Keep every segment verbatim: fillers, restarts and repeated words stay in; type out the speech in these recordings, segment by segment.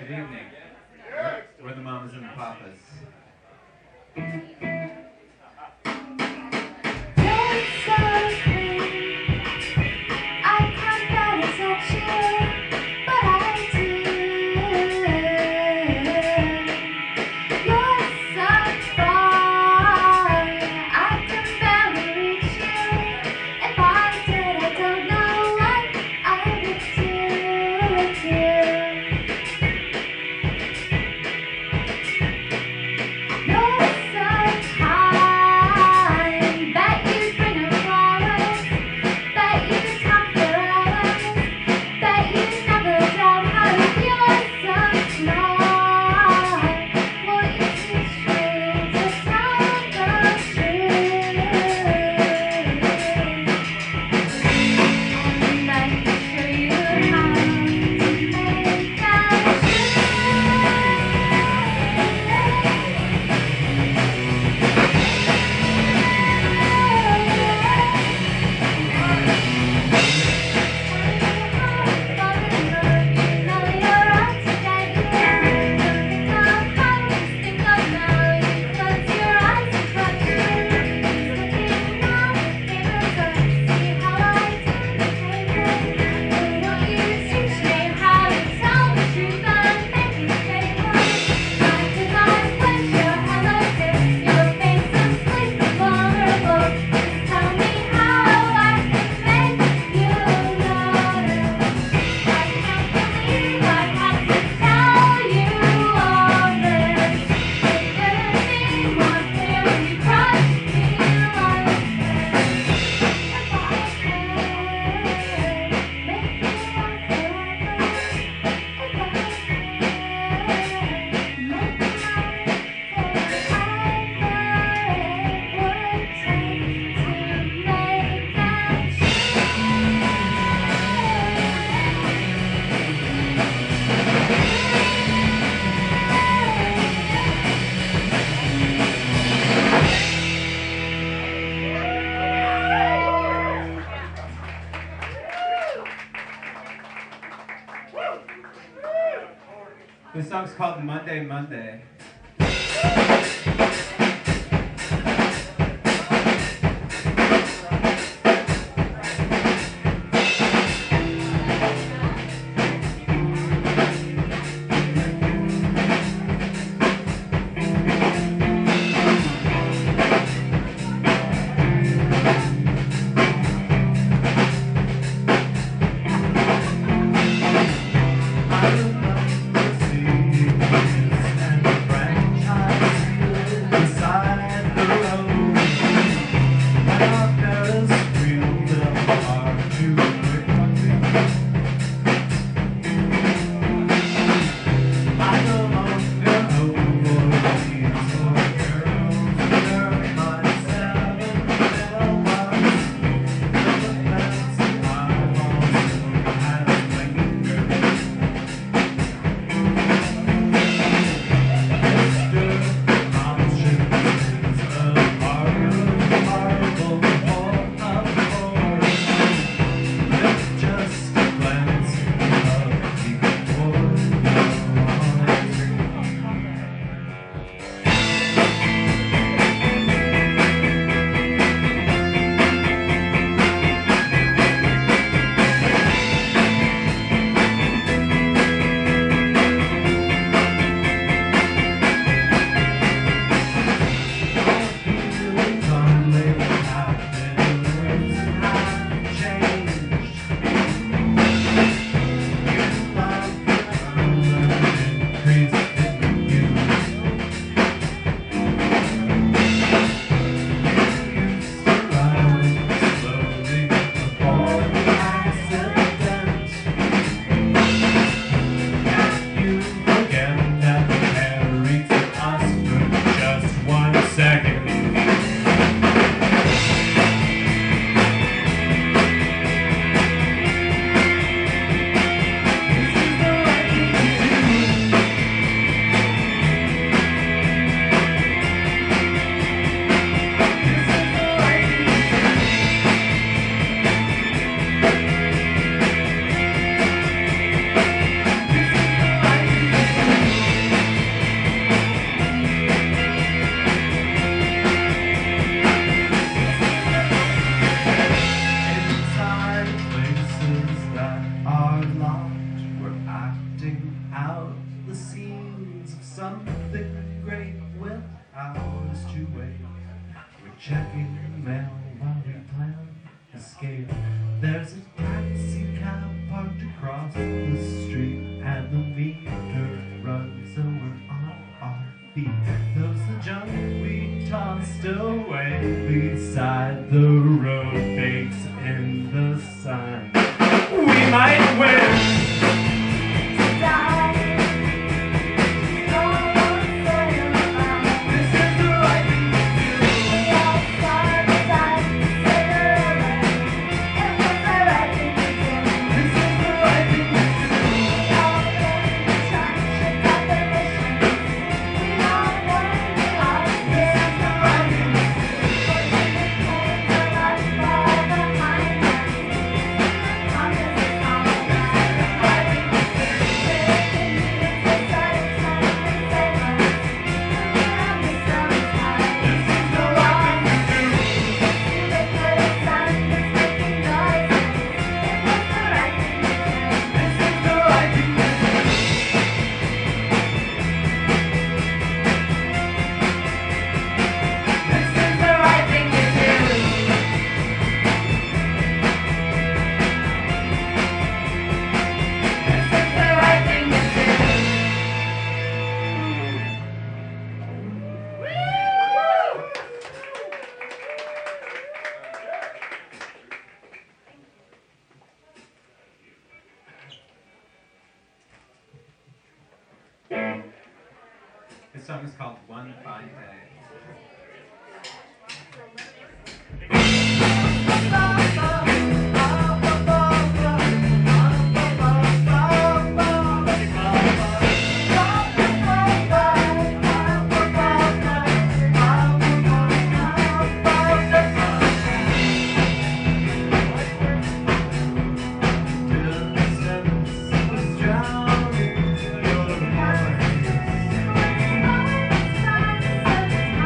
Good evening. We're, we're the Mamas and the Papas. This song's called Monday, Monday. And the franchise out the scenes of something great with hours to wait. We're checking the mail while we plan escape. There's a taxi cab parked across the street, and the meter runs so we're on our feet. There's the junk we tossed away beside the road, bakes in the sun. We might win. This song is called One Fine Day. Drowning your voice.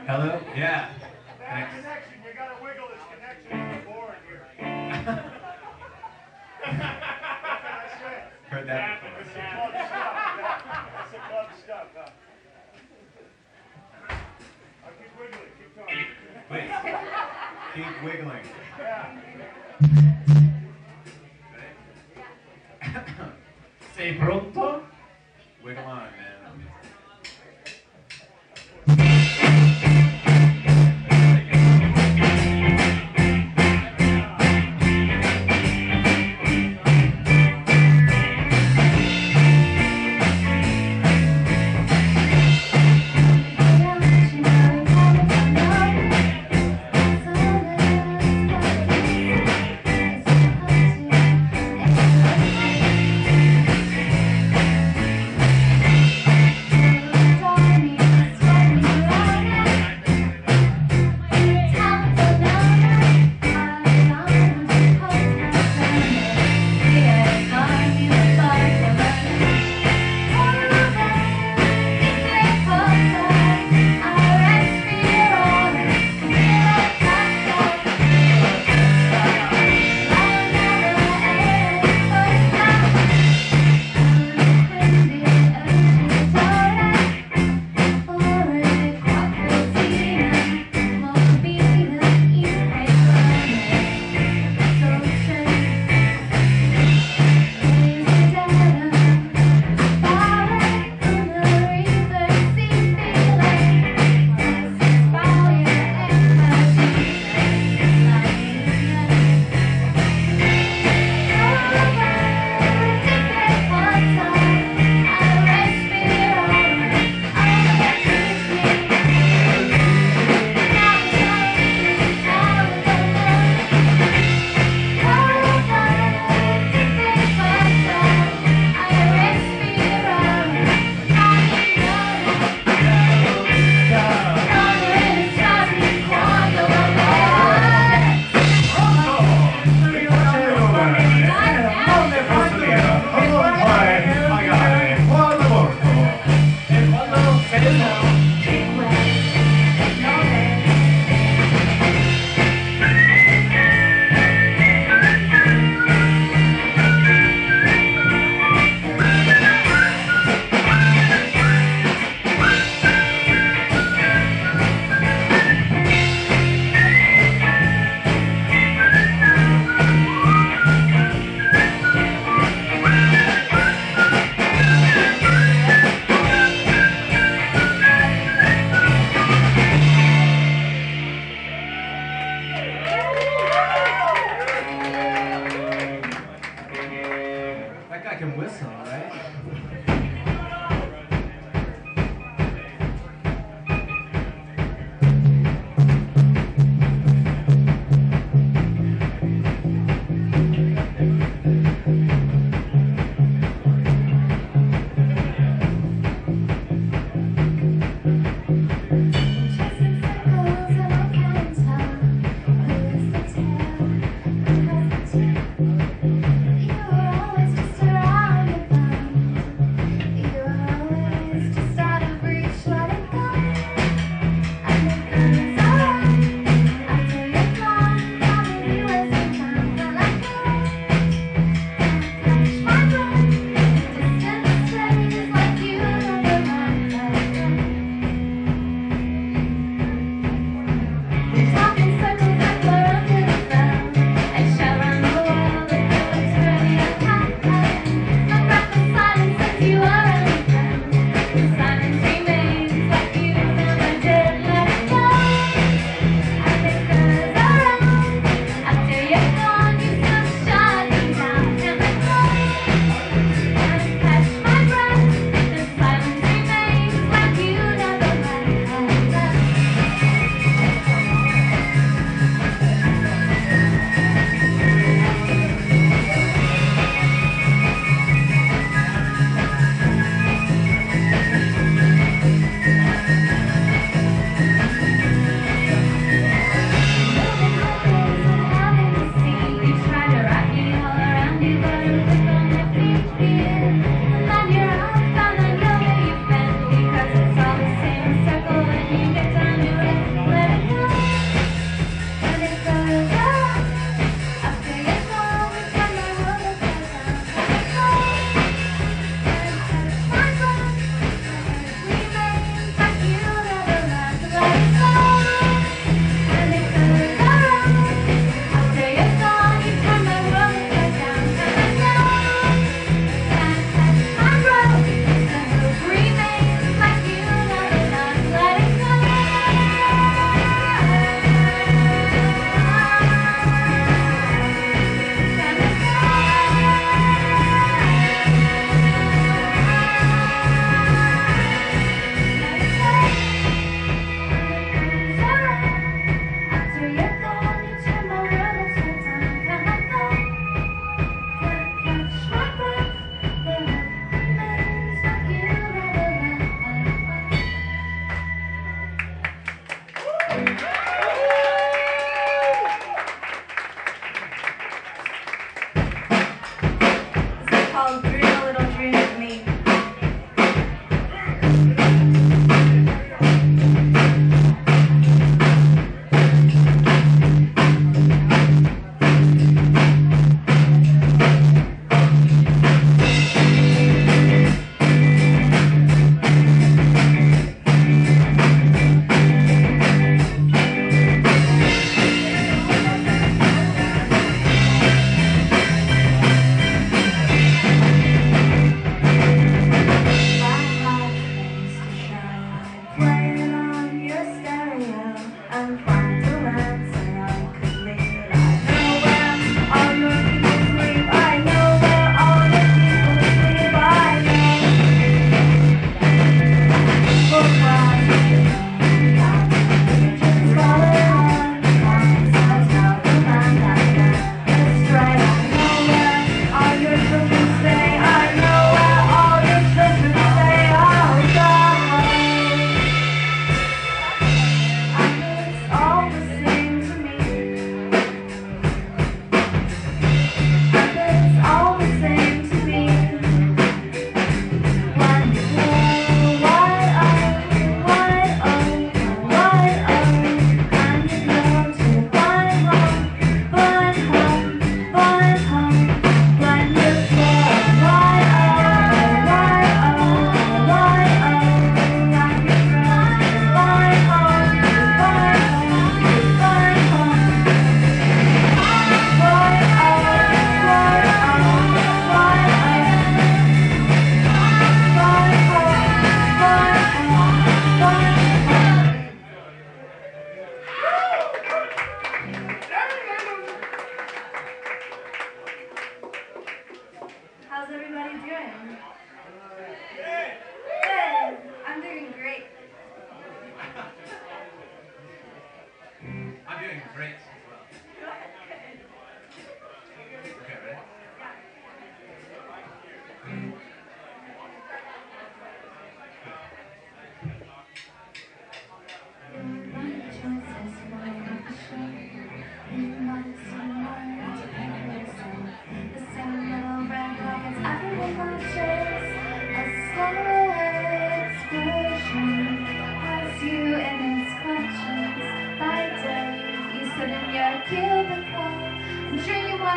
Hello? Yeah. That Thanks. connection, you gotta wiggle this connection on the board here. What can I say? Heard that before. It's the club stuff. That's the club stuff, huh? I'll keep wiggling, keep talking. Wait. Keep wiggling. Yeah. Sei pronto? Wiggle on, man. Thank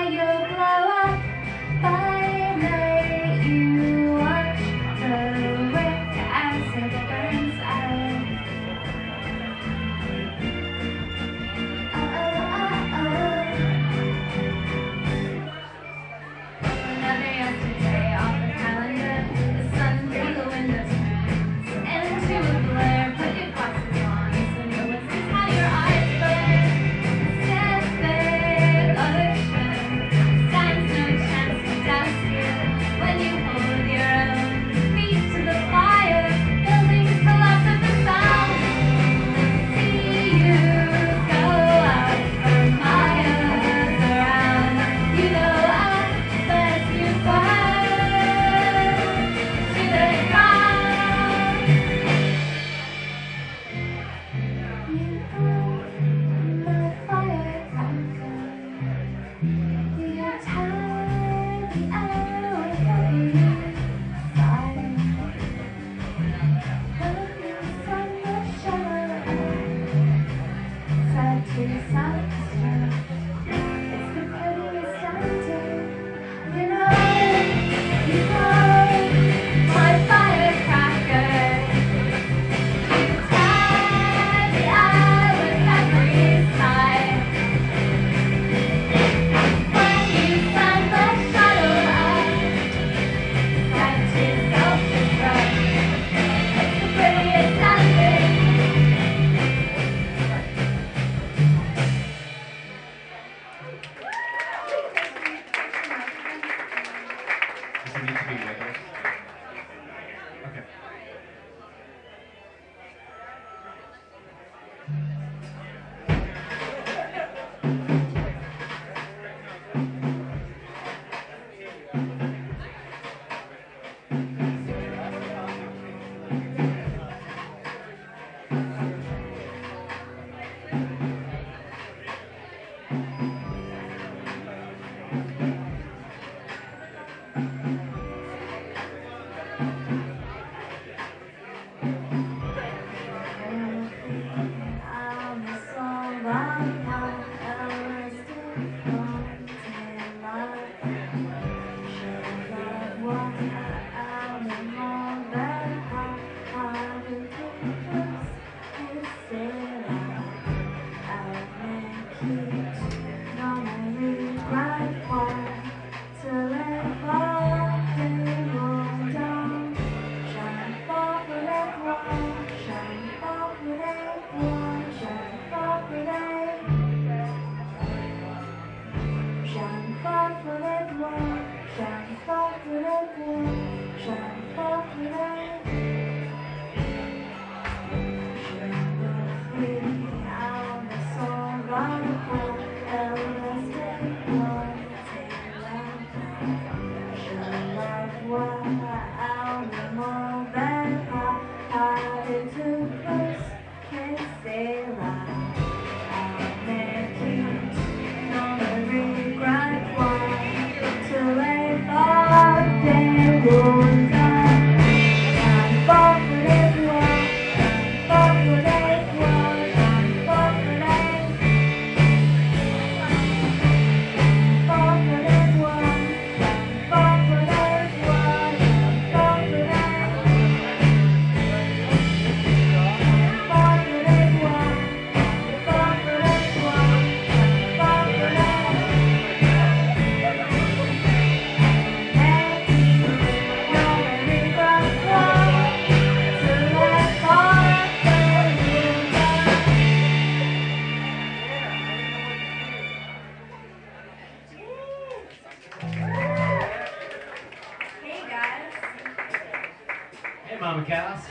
Mama Cass.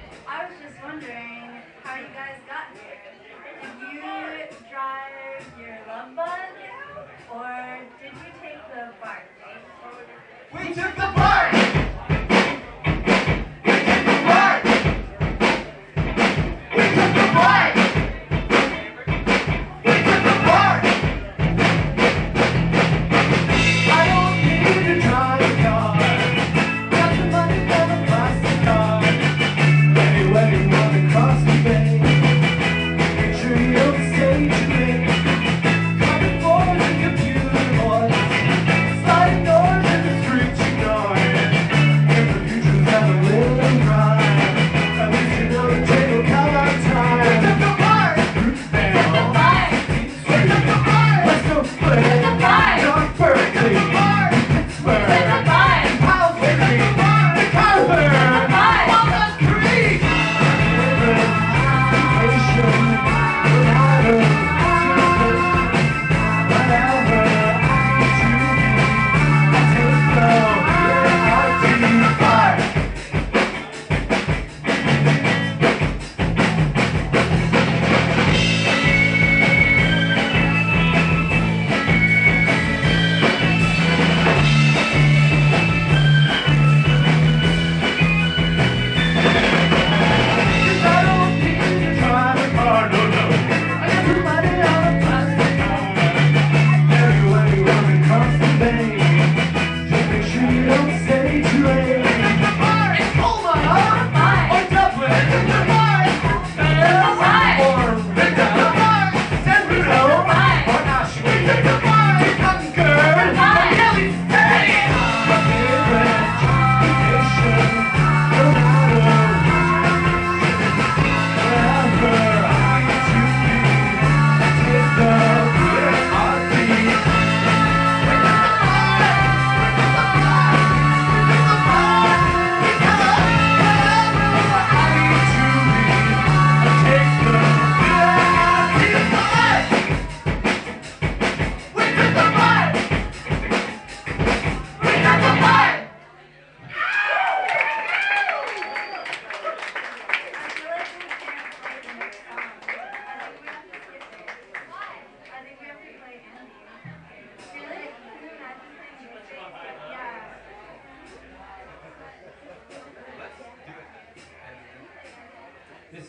I was just wondering how you guys got here. Did you drive your love bug, or did you take the BART? We took the BART! Coming for the computer, boy.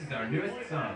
It's our newest song.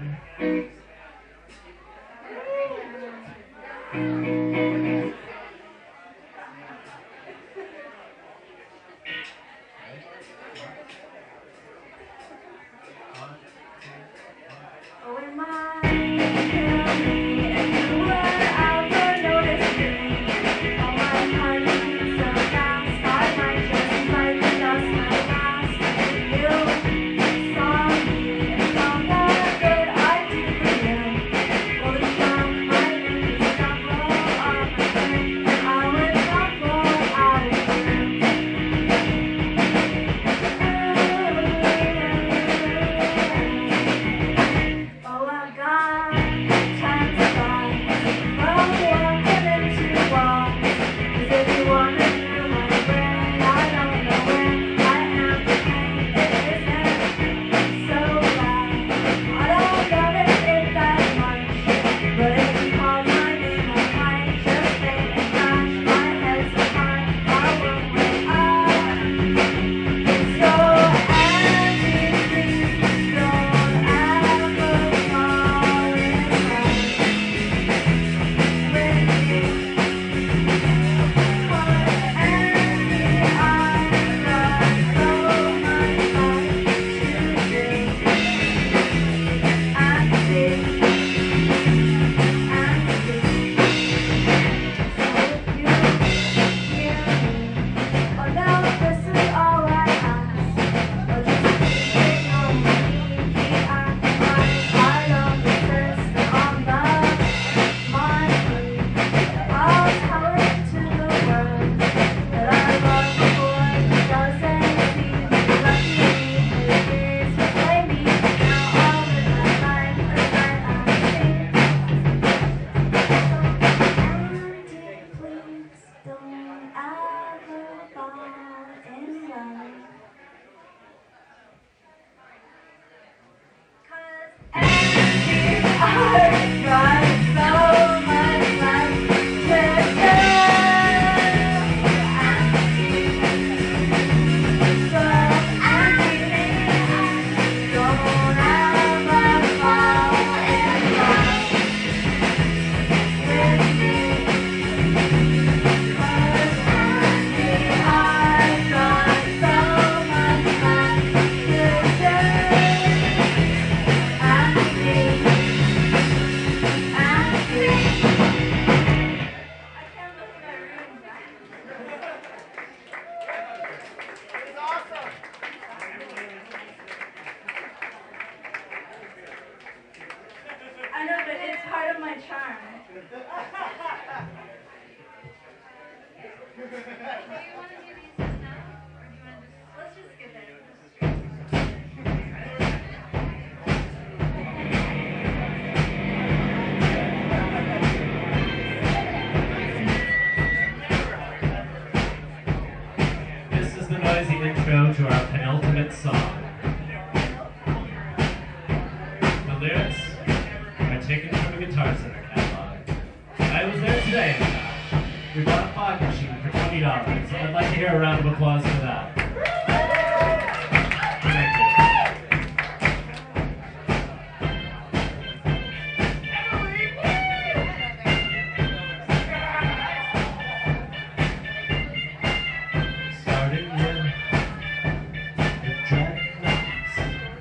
Oh, it might kill me if you were out for noticing. All my parties so fast, I might just like the dust my last. You saw me and found that good I do for you. Well, the charm might make me stumble on my turn, and I would stumble out of here. Oh, I got time to buy from one heaven to walk. 'Cause if you wanna know my way, I don't know where I am. The pain, it isn't so bad. I don't love it that much, but if you call my name, I might just faint and crash. My head's so high, I won't wake up. So Andy, please don't ever fall in love with me. 'Cause Andy, I've got so much life to do and see and see. So if you hear me, oh now this is all I ask. Oh, just please ignore me. Keep acting like I don't exist on the mind. I'll tell it to the world that I love a boy who doesn't seem lucky. His years will play me. Now I'll live my life the night I sleep. Andy, please don't ever fall in love. 'Cause Andy, I've got so much life to do and see. So Andy, don't ever fall in love with me. 'Cause Andy, I've got so much life to do and see and see. I can't believe I ruined that. I know, but it's part of my charm. Do you want to do these just now? Or do you want to just... Let's just skip it. This is the noisy intro to our penultimate song. The lyrics are taken from a Guitar Center catalog. I was there today, in fact. We bought a fog machine for twenty dollars. I'd like to hear a round of applause for that. Thank you. Starting with the dreadnoughts.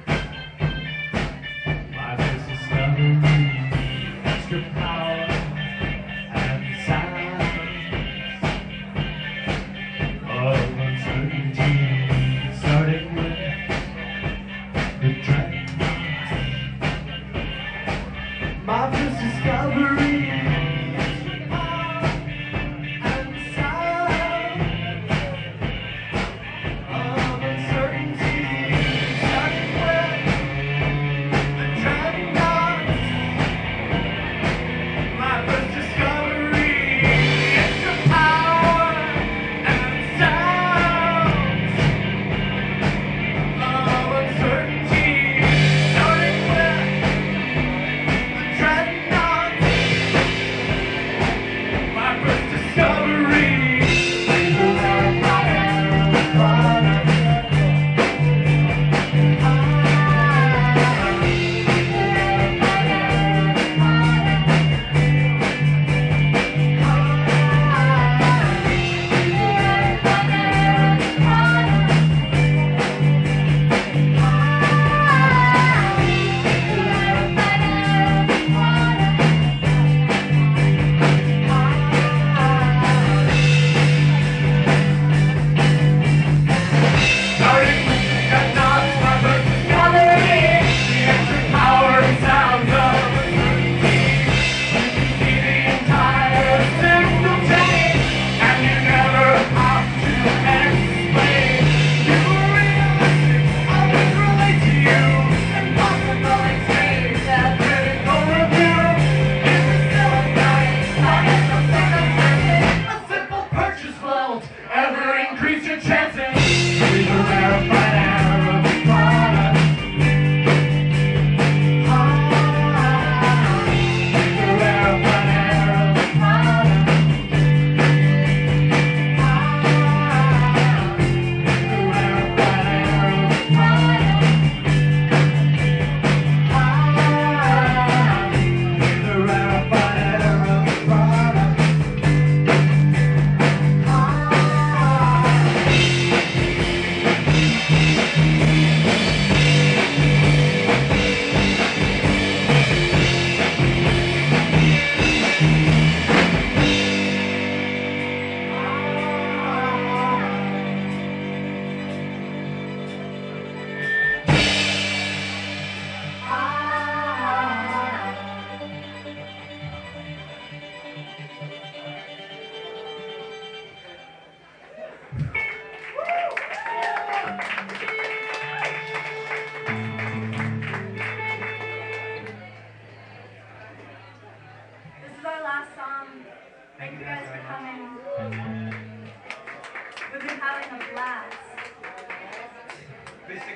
My first discovery, extra power and sound of uncertainty. Starting with the dreadnoughts. My first discovery, extra power and sound of uncertainty. Starting with the dreadnoughts. My first discovery, extra power and sound of uncertainty. Starting with the dreadnoughts. My first discovery.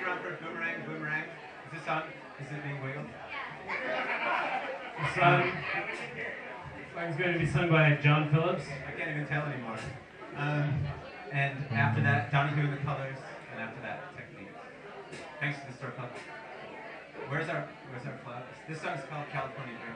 around for Boomerang, Boomerang. Is this on? Is it being wiggled? The song, the song's going to be sung by John Phillips. I can't even tell anymore. Um, and after that, Donnie doing the colors, and after that, technique. Thanks to the store club. Where's our Where's our flowers? This song's called California Dream.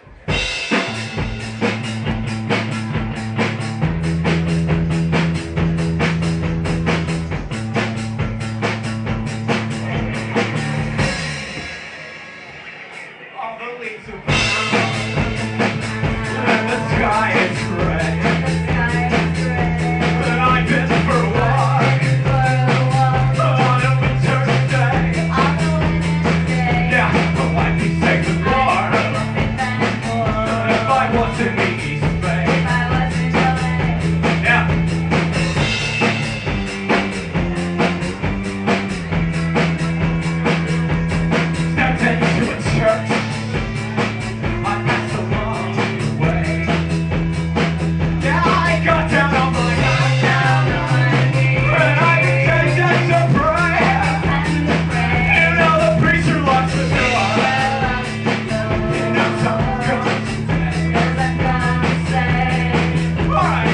All the leaves are brown, and the sky is gray. And I've been for a walk on a winter's day. Yeah, but why be say goodbye if I was in the East Bay? Yeah. Stepped into a church. I passed along the way. Yeah, I got down on my knees, and I began just to pray. You know the preacher locks the door. You know something comes today. All right.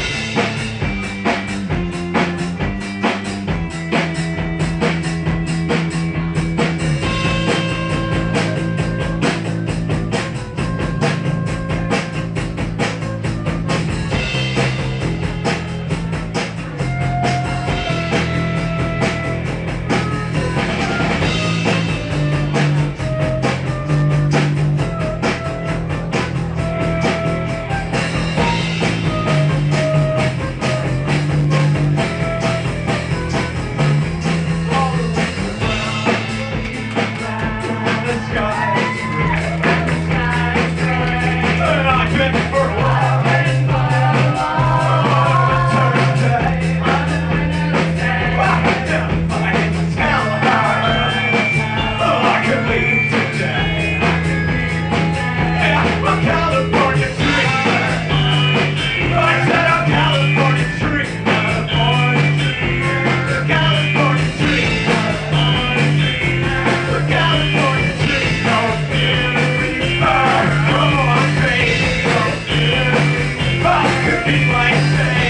The sky is gray, and I've been for a walk on a winter's day. I didn't tell her I could leave today. Yeah, I'm a California dreamer. I said I'm California dreamer. California dreamer. California dreamer. Oh, I'm crazy. I could be like say.